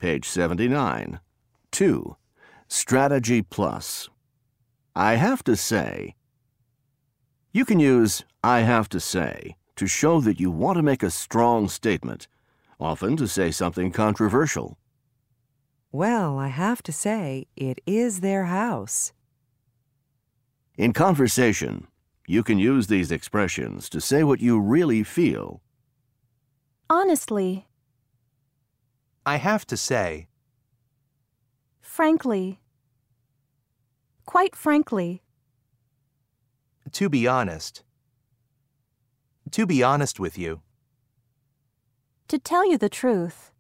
page 79. 2. Strategy plus. I have to say. You can use I have to say to show that you want to make a strong statement, often to say something controversial. Well, I have to say, it is their house. In conversation, you can use these expressions to say what you really feel. Honestly. I have to say. Frankly. Quite frankly. To be honest. To be honest with you. To tell you the truth.